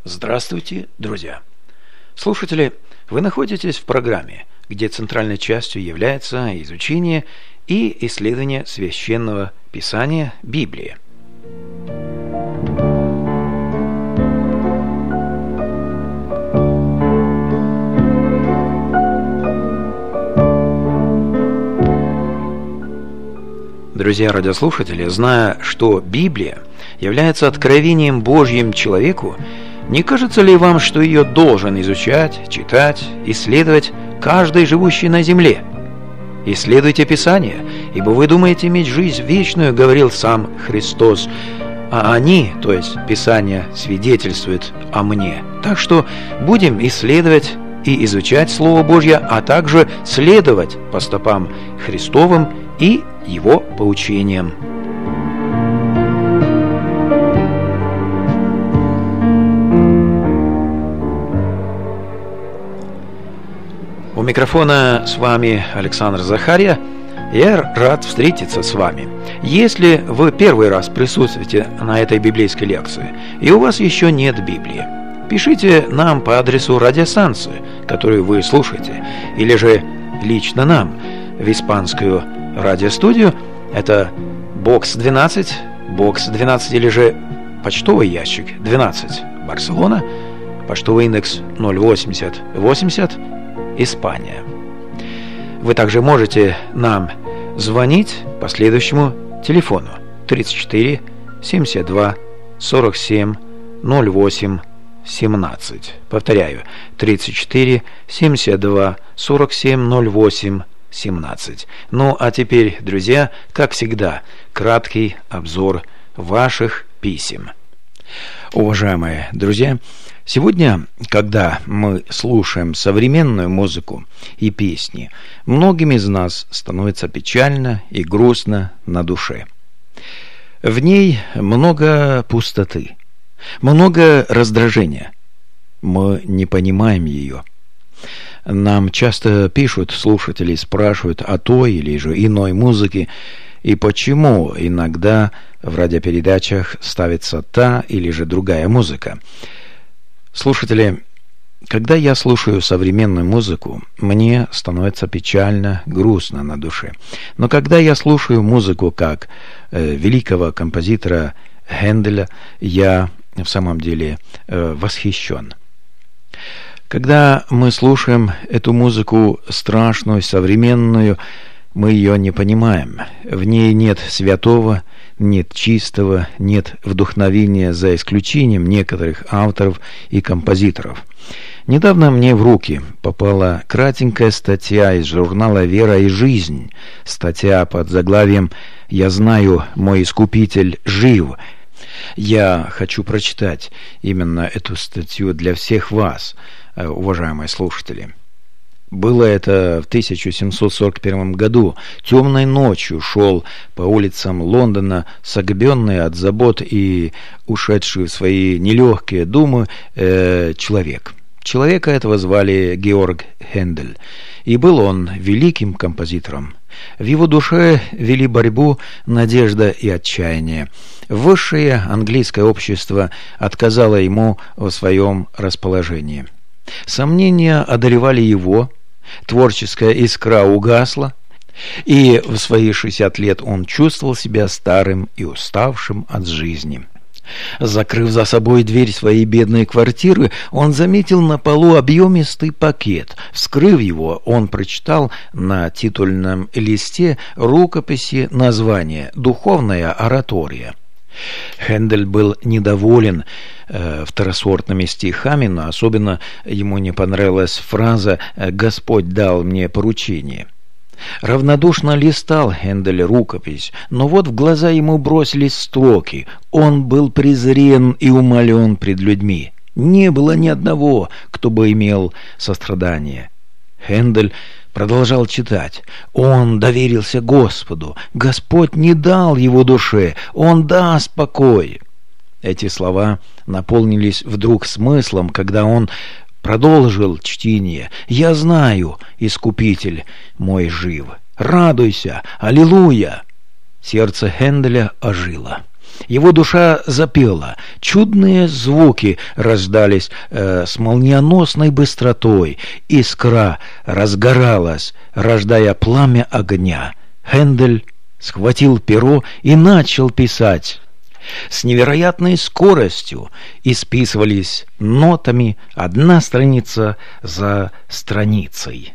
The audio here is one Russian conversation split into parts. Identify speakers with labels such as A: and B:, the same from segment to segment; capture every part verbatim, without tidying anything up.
A: Здравствуйте, друзья! Слушатели, вы находитесь в программе, где центральной частью является изучение и исследование Священного Писания Библии. Друзья радиослушатели, зная, что Библия является откровением Божьим человеку, не кажется ли вам, что ее должен изучать, читать, исследовать каждый живущий на земле? Исследуйте Писание, ибо вы думаете иметь жизнь вечную, говорил сам Христос, а они, то есть Писание, свидетельствуют о мне. Так что будем исследовать и изучать Слово Божье, а также следовать по стопам Христовым и Его поучениям. У микрофона с вами Александр Захарья. Я рад встретиться с вами. Если вы первый раз присутствуете на этой библейской лекции, и у вас еще нет Библии, пишите нам по адресу радиостанции, которую вы слушаете, или же лично нам в испанскую радиостудию. Это бокс двенадцать, бокс двенадцать или же почтовый ящик двенадцать, Барселона, почтовый индекс ноль восемьдесят восемьдесят, Испания. Вы также можете нам звонить по следующему телефону тридцать четыре семьдесят два сорок семь ноль восемь семнадцать. Повторяю, тридцать четыре семьдесят два сорок семь ноль восемь семнадцать. Ну а теперь, друзья, как всегда, краткий обзор ваших писем. Уважаемые друзья, сегодня, когда мы слушаем современную музыку и песни, многим из нас становится печально и грустно на душе. В ней много пустоты, много раздражения. Мы не понимаем ее. Нам часто пишут слушатели, спрашивают о той или же иной музыке, и почему иногда в радиопередачах ставится та или же другая музыка. Слушатели, когда я слушаю современную музыку, мне становится печально, грустно на душе. Но когда я слушаю музыку как э, великого композитора Хенделя, я в самом деле э, восхищен. Когда мы слушаем эту музыку страшную, современную, мы ее не понимаем. В ней нет святого, нет чистого, нет вдохновения, за исключением некоторых авторов и композиторов. Недавно мне в руки попала кратенькая статья из журнала «Вера и жизнь». Статья под заглавием «Я знаю, мой Искупитель жив». Я хочу прочитать именно эту статью для всех вас, уважаемые слушатели. Было это в тысяча семьсот сорок первом году. Темной ночью шел по улицам Лондона согбенный от забот и ушедший в свои нелегкие думы э, человек. Человека этого звали Георг Хендель, и был он великим композитором. В его душе вели борьбу надежда и отчаяние. Высшее английское общество отказало ему в своем расположении. Сомнения одолевали его, творческая искра угасла, и в свои шестьдесят лет он чувствовал себя старым и уставшим от жизни. Закрыв за собой дверь своей бедной квартиры, он заметил на полу объемистый пакет. Вскрыв его, он прочитал на титульном листе рукописи название «Духовная оратория». Хендель был недоволен э, второсортными стихами, но особенно ему не понравилась фраза «Господь дал мне поручение». Равнодушно листал Хендель рукопись, но вот в глаза ему бросились строки. Он был презрен и умолен пред людьми. Не было ни одного, кто бы имел сострадание. Хендель продолжал читать. Он доверился Господу. Господь не дал его душе. Он даст покой. Эти слова наполнились вдруг смыслом, когда он продолжил чтение. «Я знаю, Искупитель мой жив. Радуйся! Аллилуйя!» Сердце Хенделя ожило. Его душа запела. Чудные звуки раздались э, с молниеносной быстротой. Искра разгоралась, рождая пламя огня. Хендель схватил перо и начал писать. С невероятной скоростью исписывались нотами одна страница за страницей.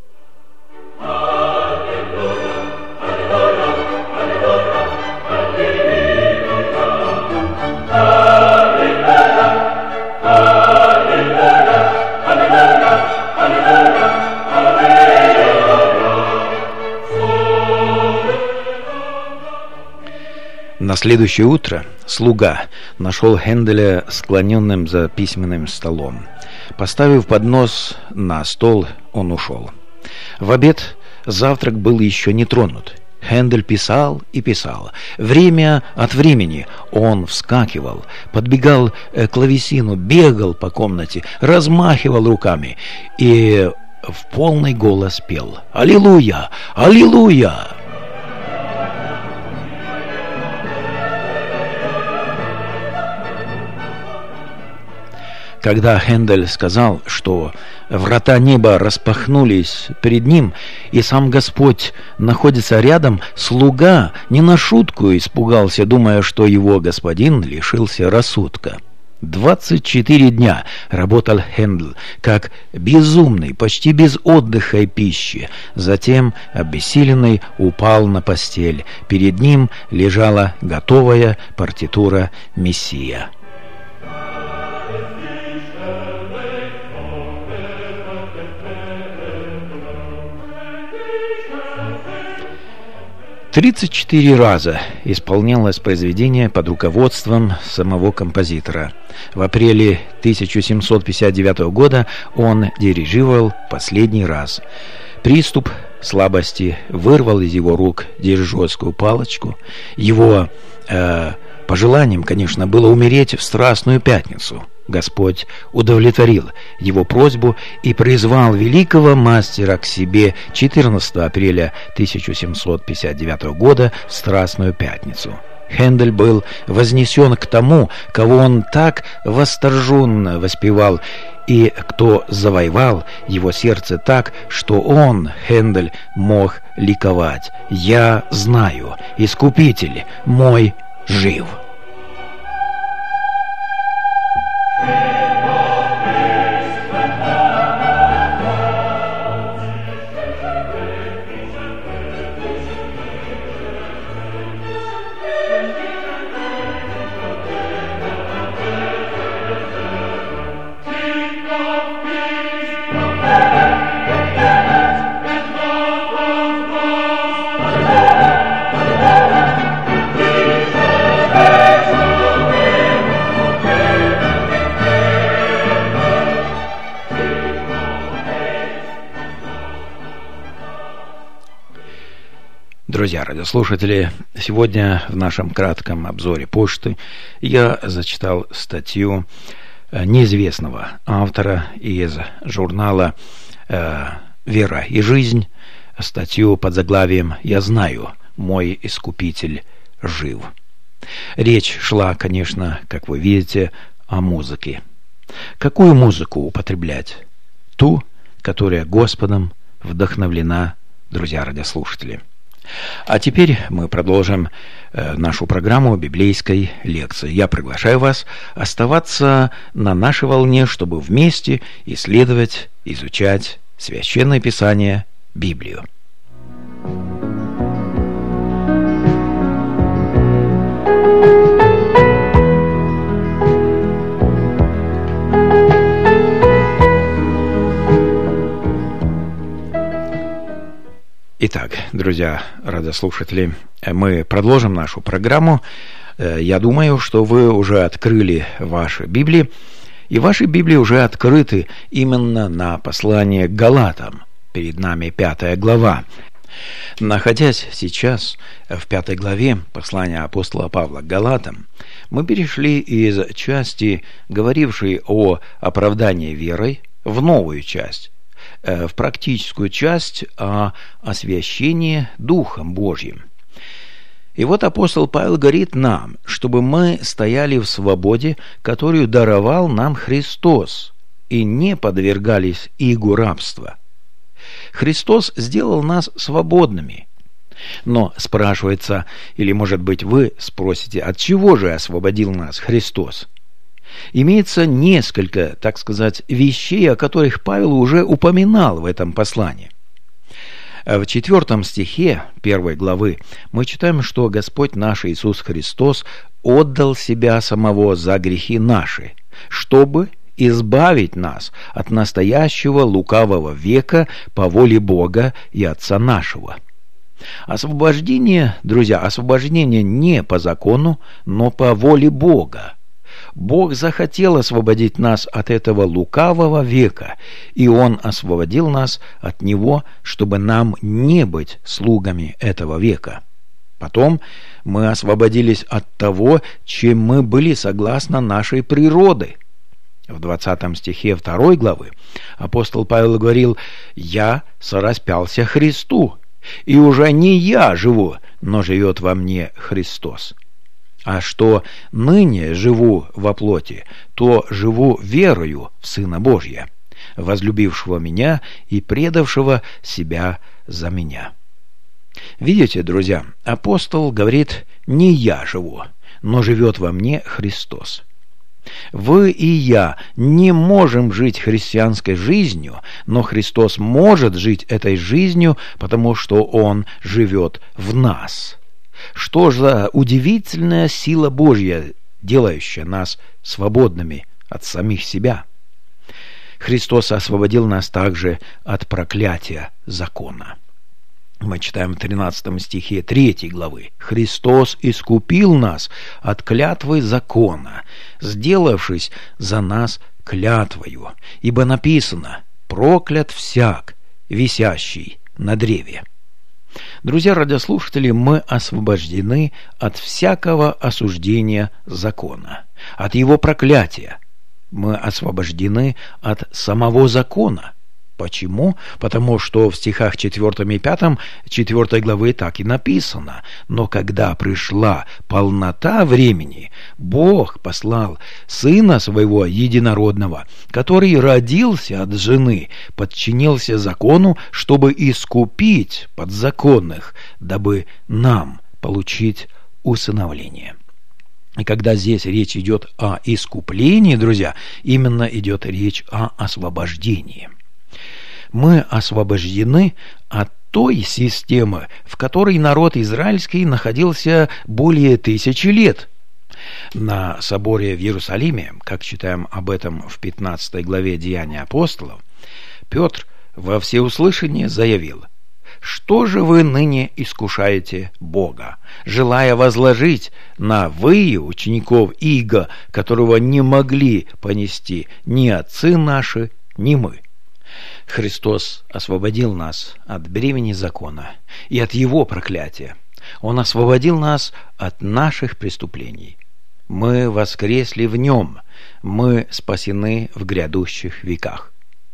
A: На следующее утро слуга нашел Хенделя склоненным за письменным столом. Поставив поднос на стол, он ушел. В обед завтрак был еще не тронут. Хендель писал и писал. Время от времени он вскакивал, подбегал к клавесину, бегал по комнате, размахивал руками и в полный голос пел: «Аллилуйя! Аллилуйя!» Когда Хендель сказал, что врата неба распахнулись перед ним, и сам Господь находится рядом, слуга не на шутку испугался, думая, что его господин лишился рассудка. Двадцать четыре дня работал Хендель, как безумный, почти без отдыха и пищи. Затем, обессиленный, упал на постель. Перед ним лежала готовая партитура «Мессия». тридцать четыре раза исполнялось произведение под руководством самого композитора. В апреле тысяча семьсот пятьдесят девятого года он дирижировал последний раз. Приступ слабости вырвал из его рук дирижерскую палочку. Его э, пожеланием, конечно, было умереть в Страстную Пятницу. Господь удовлетворил его просьбу и призвал великого мастера к себе четырнадцатого апреля тысяча семьсот пятьдесят девятого года в Страстную Пятницу. Хендель был вознесен к тому, кого он так восторженно воспевал, и кто завоевал его сердце так, что он, Хендель, мог ликовать: «Я знаю, Искупитель мой жив». Друзья радиослушатели, сегодня в нашем кратком обзоре почты я зачитал статью неизвестного автора из журнала «Вера и жизнь», статью под заглавием «Я знаю, мой Искупитель жив». Речь шла, конечно, как вы видите, о музыке. Какую музыку употреблять? Ту, которая Господом вдохновлена, друзья радиослушатели. А теперь мы продолжим э, нашу программу библейской лекции. Я приглашаю вас оставаться на нашей волне, чтобы вместе исследовать, изучать Священное Писание, Библию. Итак, друзья радиослушатели, мы продолжим нашу программу. Я думаю, что вы уже открыли ваши Библии, и ваши Библии уже открыты именно на послание к Галатам. Перед нами пятая глава. Находясь сейчас в пятой главе послания апостола Павла к Галатам, мы перешли из части, говорившей о оправдании верой, в новую часть, в практическую часть о освящении Духом Божьим. И вот апостол Павел говорит нам, чтобы мы стояли в свободе, которую даровал нам Христос, и не подвергались игу рабства. Христос сделал нас свободными. Но спрашивается, или, может быть, вы спросите, от чего же освободил нас Христос? Имеется несколько, так сказать, вещей, о которых Павел уже упоминал в этом послании. В четвертом стихе первой главы мы читаем, что Господь наш Иисус Христос отдал Себя Самого за грехи наши, чтобы избавить нас от настоящего лукавого века по воле Бога и Отца нашего. Освобождение, друзья, освобождение не по закону, но по воле Бога. Бог захотел освободить нас от этого лукавого века, и Он освободил нас от него, чтобы нам не быть слугами этого века. Потом мы освободились от того, чем мы были согласно нашей природы. В двадцатом стихе второй главы апостол Павел говорил: «Я сораспялся Христу, и уже не я живу, но живет во мне Христос. А что ныне живу во плоти, то живу верою в Сына Божия, возлюбившего меня и предавшего себя за меня». Видите, друзья, апостол говорит: «Не я живу, но живет во мне Христос». Вы и я не можем жить христианской жизнью, но Христос может жить этой жизнью, потому что Он живет в нас. Что же за удивительная сила Божья, делающая нас свободными от самих себя? Христос освободил нас также от проклятия закона. Мы читаем в тринадцатом стихе третьей главы: «Христос искупил нас от клятвы закона, сделавшись за нас клятвою, ибо написано: проклят всяк, висящий на древе». Друзья радиослушатели, мы освобождены от всякого осуждения закона, от его проклятия. Мы освобождены от самого закона. Почему? Потому что в стихах четвёртом и пятом четвёртой главы так и написано: «Но когда пришла полнота времени, Бог послал Сына Своего Единородного, который родился от жены, подчинился закону, чтобы искупить подзаконных, дабы нам получить усыновление». И когда здесь речь идет о искуплении, друзья, именно идет речь о освобождении. Мы освобождены от той системы, в которой народ израильский находился более тысячи лет. На соборе в Иерусалиме, как читаем об этом в пятнадцатой главе Деяний апостолов, Петр во всеуслышание заявил: «Что же вы ныне искушаете Бога, желая возложить на вы учеников иго, которого не могли понести ни отцы наши, ни мы?» Христос освободил нас от бремени закона и от его проклятия. Он освободил нас от наших преступлений. Мы воскресли в нем, мы спасены в грядущих веках.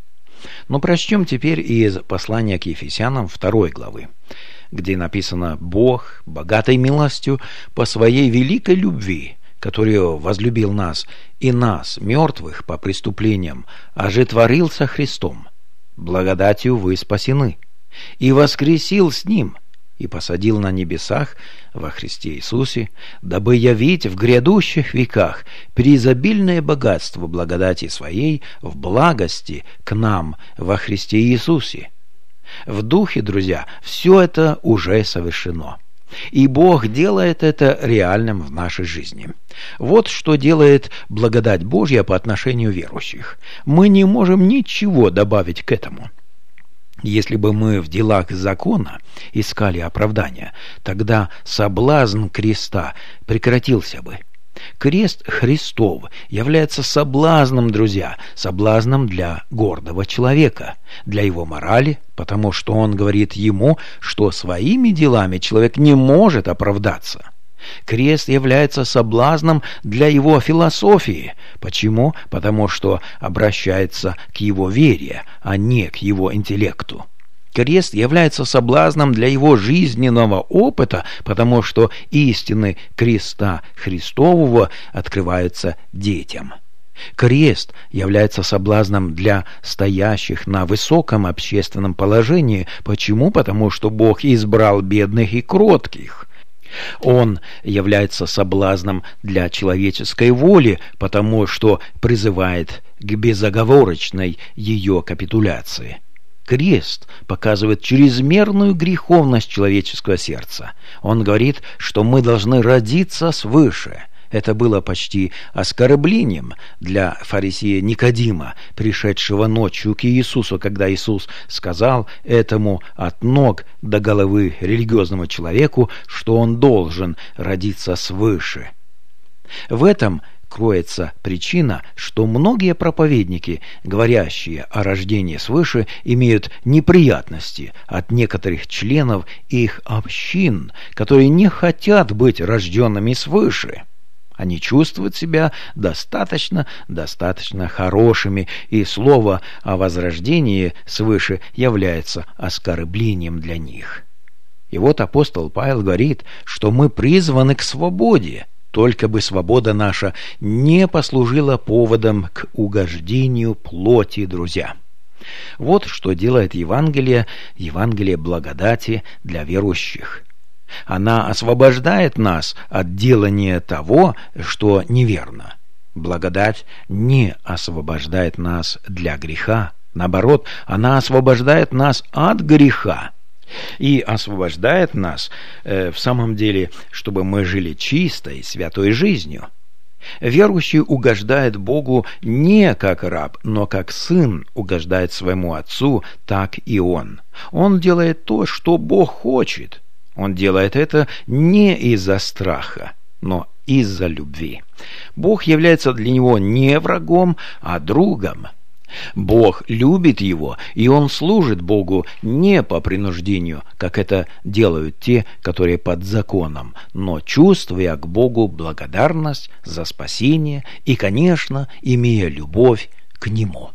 A: Но прочтем теперь из послания к Ефесянам второй главы, где написано: «Бог, богатой милостью по своей великой любви, которую возлюбил нас, и нас, мертвых по преступлениям, ожетворил со Христом. Благодатью вы спасены, и воскресил с Ним, и посадил на небесах во Христе Иисусе, дабы явить в грядущих веках преизобильное богатство благодати Своей в благости к нам во Христе Иисусе». В духе, друзья, все это уже совершено. И Бог делает это реальным в нашей жизни. Вот что делает благодать Божья по отношению верующих. Мы не можем ничего добавить к этому. Если бы мы в делах закона искали оправдания, тогда соблазн креста прекратился бы. Крест Христов является соблазном, друзья, соблазном для гордого человека, для его морали, потому что он говорит ему, что своими делами человек не может оправдаться. Крест является соблазном для его философии. Почему? Потому что обращается к его вере, а не к его интеллекту. Крест является соблазном для его жизненного опыта, потому что истины креста Христового открываются детям. Крест является соблазном для стоящих на высоком общественном положении. Почему? Потому что Бог избрал бедных и кротких. Он является соблазном для человеческой воли, потому что призывает к безоговорочной ее капитуляции. Крест показывает чрезмерную греховность человеческого сердца. Он говорит, что мы должны родиться свыше. Это было почти оскорблением для фарисея Никодима, пришедшего ночью к Иисусу, когда Иисус сказал этому от ног до головы религиозному человеку, что он должен родиться свыше. В этом кроется причина, что многие проповедники, говорящие о рождении свыше, имеют неприятности от некоторых членов их общин, которые не хотят быть рожденными свыше. Они чувствуют себя достаточно, достаточно хорошими, и слово о возрождении свыше является оскорблением для них. И вот апостол Павел говорит, что мы призваны к свободе, только бы свобода наша не послужила поводом к угождению плоти, друзья. Вот что делает Евангелие, Евангелие благодати для верующих. Она освобождает нас от делания того, что неверно. Благодать не освобождает нас для греха. Наоборот, она освобождает нас от греха. И освобождает нас э, в самом деле, чтобы мы жили чистой, святой жизнью. Верующий угождает Богу не как раб, но как сын угождает своему отцу, так и он. Он делает то, что Бог хочет. Он делает это не из-за страха, но из-за любви. Бог является для него не врагом, а другом. Бог любит его, и он служит Богу не по принуждению, как это делают те, которые под законом, но чувствуя к Богу благодарность за спасение и, конечно, имея любовь к Нему.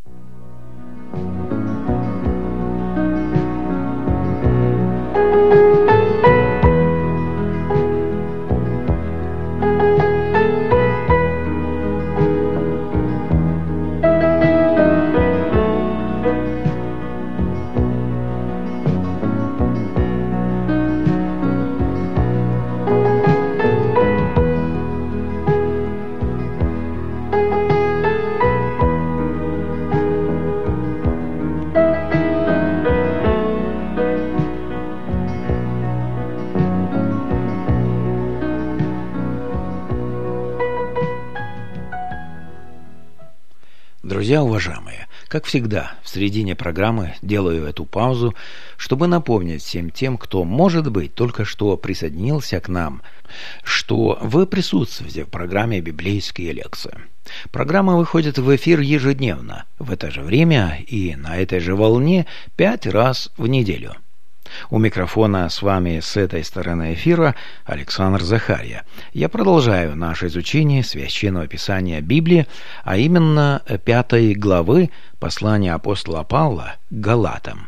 A: Друзья уважаемые, как всегда, в середине программы делаю эту паузу, чтобы напомнить всем тем, кто, может быть, только что присоединился к нам, что вы присутствуете в программе «Библейские лекции». Программа выходит в эфир ежедневно, в это же время и на этой же волне пять раз в неделю. У микрофона с вами с этой стороны эфира Александр Захарья. Я продолжаю наше изучение Священного Писания Библии, а именно пятой главы послания апостола Павла к Галатам.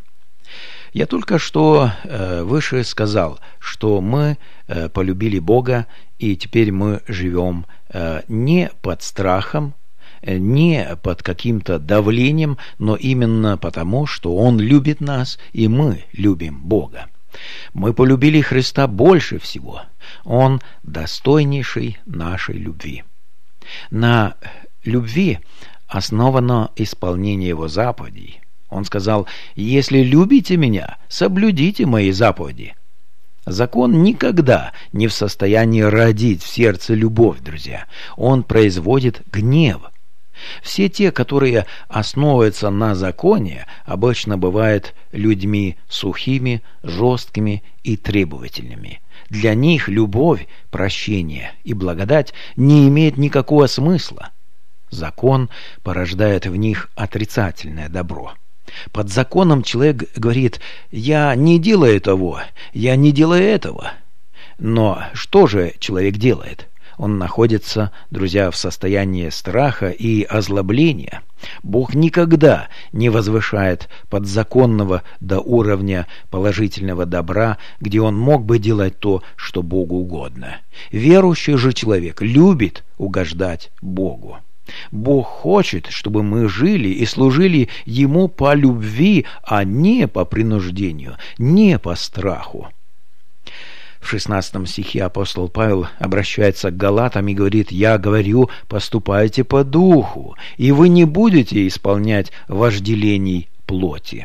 A: Я только что э, выше сказал, что мы э, полюбили Бога, и теперь мы живем э, не под страхом, не под каким-то давлением, но именно потому, что Он любит нас, и мы любим Бога. Мы полюбили Христа больше всего. Он достойнейший нашей любви. На любви основано исполнение Его заповедей. Он сказал: «Если любите Меня, соблюдите Мои заповеди». Закон никогда не в состоянии родить в сердце любовь, друзья. Он производит гнев. Все те, которые основываются на законе, обычно бывают людьми сухими, жесткими и требовательными. Для них любовь, прощение и благодать не имеют никакого смысла. Закон порождает в них отрицательное добро. Под законом человек говорит: «Я не делаю того, я не делаю этого». Но что же человек делает? Он находится, друзья, в состоянии страха и озлобления. Бог никогда не возвышает подзаконного до уровня положительного добра, где он мог бы делать то, что Богу угодно. Верующий же человек любит угождать Богу. Бог хочет, чтобы мы жили и служили Ему по любви, а не по принуждению, не по страху. В шестнадцатом стихе апостол Павел обращается к галатам и говорит: «Я говорю, поступайте по духу, и вы не будете исполнять вожделений плоти».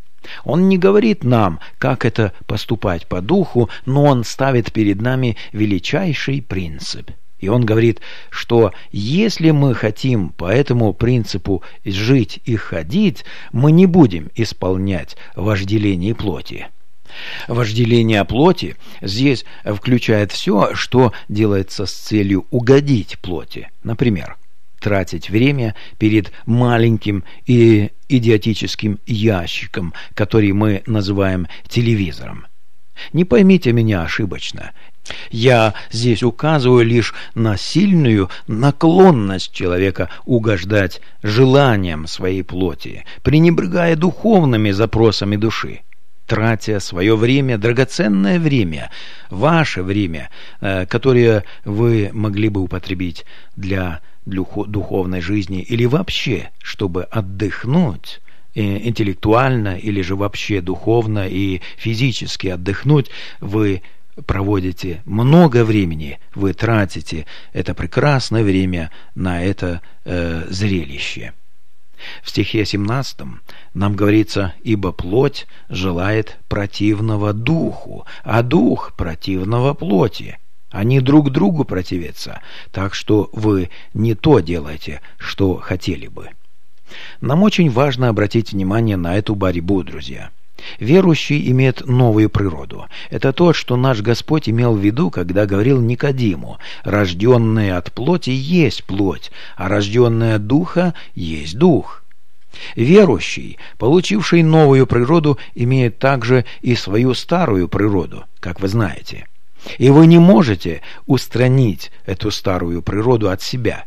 A: Он не говорит нам, как это поступать по духу, но он ставит перед нами величайший принцип. И он говорит, что если мы хотим по этому принципу жить и ходить, мы не будем исполнять вожделение плоти. Вожделение плоти здесь включает все, что делается с целью угодить плоти. Например, тратить время перед маленьким и идиотическим ящиком, который мы называем телевизором. Не поймите меня ошибочно. Я здесь указываю лишь на сильную наклонность человека угождать желаниям своей плоти, пренебрегая духовными запросами души, тратя свое время, драгоценное время, ваше время, которое вы могли бы употребить для духовной жизни или вообще, чтобы отдохнуть, интеллектуально или же вообще духовно и физически отдохнуть, вы проводите много времени, вы тратите это прекрасное время на это э, зрелище. В стихе семнадцатом нам говорится: «Ибо плоть желает противного духу, а дух противного плоти. Они друг другу противятся, так что вы не то делаете, что хотели бы». Нам очень важно обратить внимание на эту борьбу, друзья. Верующий имеет новую природу. Это то, что наш Господь имел в виду, когда говорил Никодиму: «Рожденное от плоти есть плоть, а рожденное от духа есть дух». Верующий, получивший новую природу, имеет также и свою старую природу, как вы знаете. И вы не можете устранить эту старую природу от себя.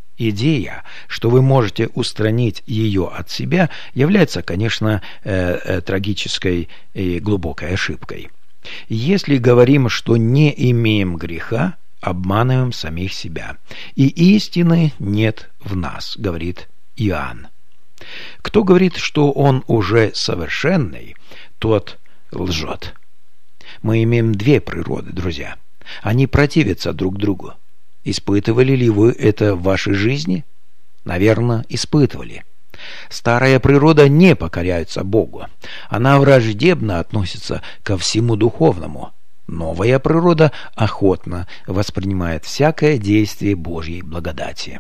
A: Идея, что вы можете устранить ее от себя, является, конечно, э, э, трагической и глубокой ошибкой. Если говорим, что не имеем греха, обманываем самих себя, и истины нет в нас, говорит Иоанн. Кто говорит, что он уже совершенный, тот лжет. Мы имеем две природы, друзья. Они противятся друг другу. Испытывали ли вы это в вашей жизни? Наверное, испытывали. Старая природа не покоряется Богу. Она враждебно относится ко всему духовному. Новая природа охотно воспринимает всякое действие Божьей благодати.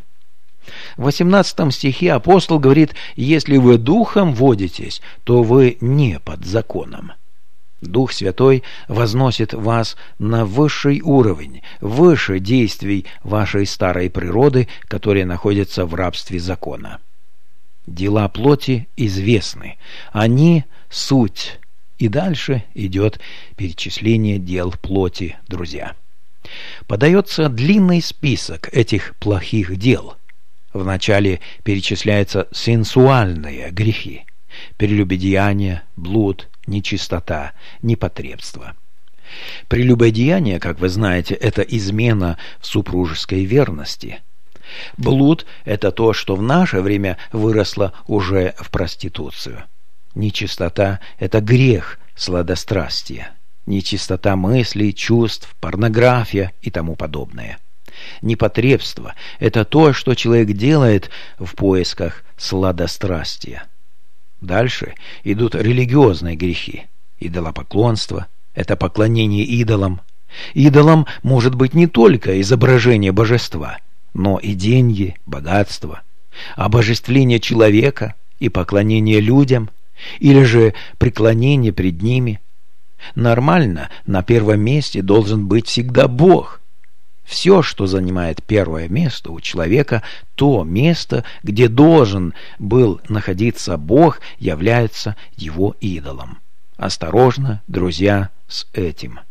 A: В восемнадцатом стихе апостол говорит: «Если вы духом водитесь, то вы не под законом». Дух Святой возносит вас на высший уровень, выше действий вашей старой природы, которая находится в рабстве закона. Дела плоти известны, они суть. И дальше идет перечисление дел плоти, друзья. Подается длинный список этих плохих дел. Вначале перечисляются сенсуальные грехи: прелюбодеяние, блуд, нечистота, непотребство. Прелюбодеяние, как вы знаете, это измена в супружеской верности. Блуд – это то, что в наше время выросло уже в проституцию. Нечистота – это грех сладострастия. Нечистота мыслей, чувств, порнография и тому подобное. Непотребство – это то, что человек делает в поисках сладострастия. Дальше идут религиозные грехи. Идолопоклонство – это поклонение идолам. Идолом может быть не только изображение божества, но и деньги, богатство, обожествление человека и поклонение людям, или же преклонение пред ними. Нормально, на первом месте должен быть всегда Бог. Все, что занимает первое место у человека, то место, где должен был находиться Бог, является его идолом. Осторожно, друзья, с этим.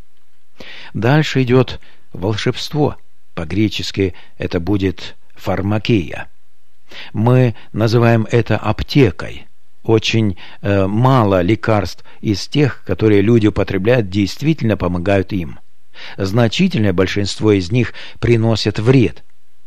A: Дальше идет волшебство. По-гречески это будет фармакея. Мы называем это аптекой. Очень э, мало лекарств из тех, которые люди употребляют, действительно помогают им. Значительное большинство из них приносят вред.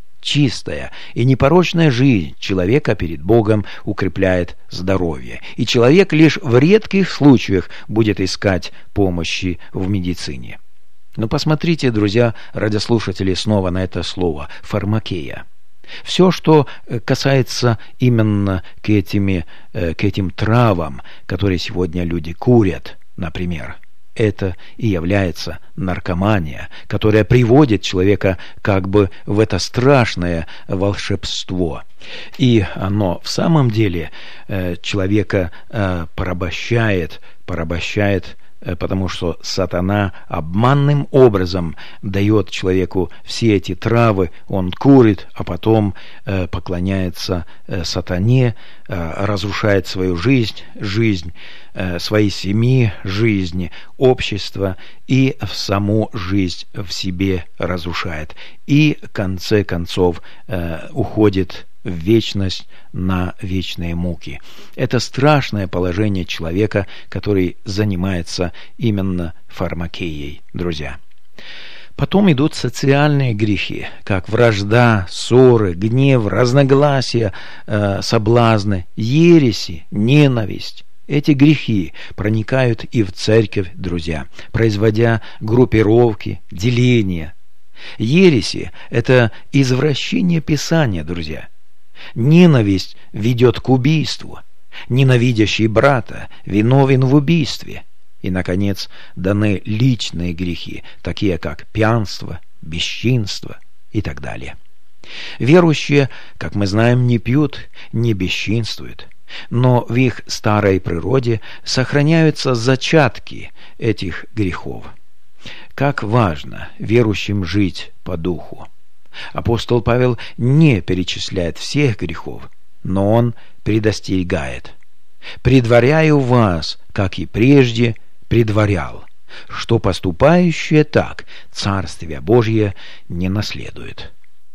A: Чистая и непорочная жизнь человека перед Богом укрепляет здоровье, и человек лишь в редких случаях будет искать помощи в медицине. Но посмотрите, друзья, радиослушатели, снова на это слово «фармакея». Все, что касается именно к, этими, к этим травам, которые сегодня люди курят, например, это и является наркомания, которая приводит человека как бы в это страшное волшебство. И оно в самом деле человека порабощает, порабощает, потому что сатана обманным образом дает человеку все эти травы, он курит, а потом э, поклоняется э, сатане, э, разрушает свою жизнь, жизнь э, своей семьи, жизнь общества и в саму жизнь в себе разрушает. И в конце концов э, уходит в вечность на вечные муки. Это страшное положение человека, который занимается именно фармакеей, друзья. Потом идут социальные грехи, как вражда, ссоры, гнев, разногласия, э, соблазны, ереси, ненависть. Эти грехи проникают и в церковь, друзья, производя группировки, деления. Ереси – это извращение Писания, друзья. Ненависть ведет к убийству. Ненавидящий брата виновен в убийстве. И, наконец, даны личные грехи, такие как пьянство, бесчинство и так далее. Верующие, как мы знаем, не пьют, не бесчинствуют, но в их старой природе сохраняются зачатки этих грехов. Как важно верующим жить по духу. Апостол Павел не перечисляет всех грехов, но он предостерегает: «Предваряю вас, как и прежде предварял, что поступающие так Царствие Божие не наследует».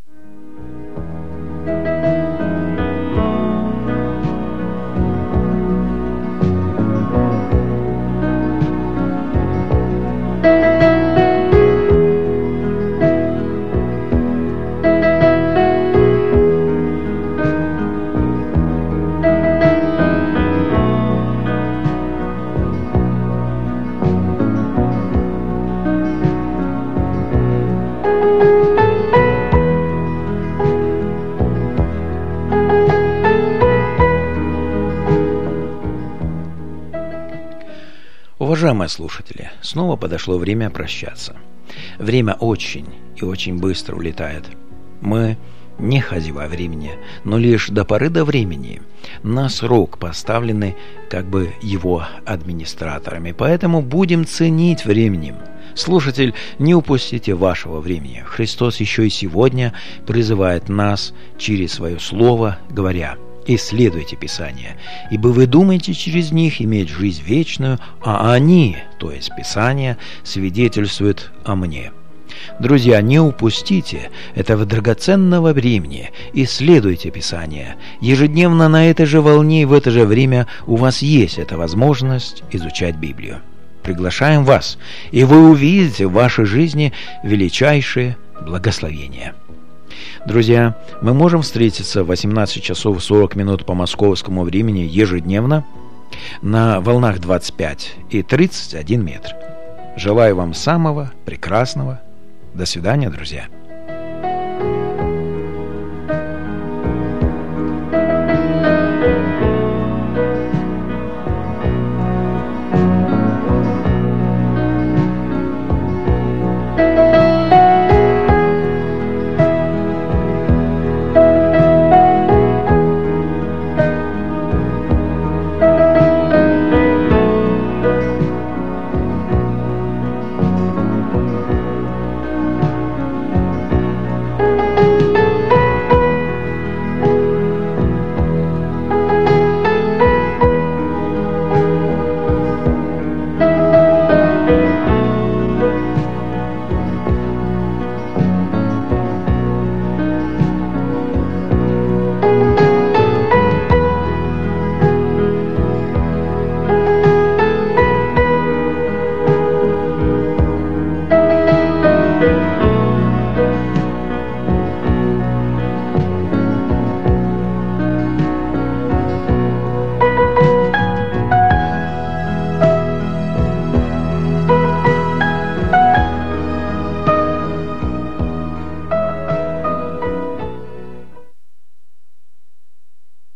A: Уважаемые слушатели, снова подошло время прощаться. Время очень и очень быстро улетает. Мы не хозяева времени, но лишь до поры до времени на срок поставлены как бы его администраторами. Поэтому будем ценить временем. Слушатель, не упустите вашего времени. Христос еще и сегодня призывает нас через свое слово, говоря: «Исследуйте Писания, ибо вы думаете через них иметь жизнь вечную, а они, то есть Писания, свидетельствуют о мне». Друзья, не упустите этого драгоценного времени, исследуйте Писания. Ежедневно на этой же волне и в это же время у вас есть эта возможность изучать Библию. Приглашаем вас, и вы увидите в вашей жизни величайшее благословение. Друзья, мы можем встретиться в восемнадцать часов сорок минут по московскому времени ежедневно на волнах двадцать пять и тридцать один метр. Желаю вам самого прекрасного. До свидания, друзья.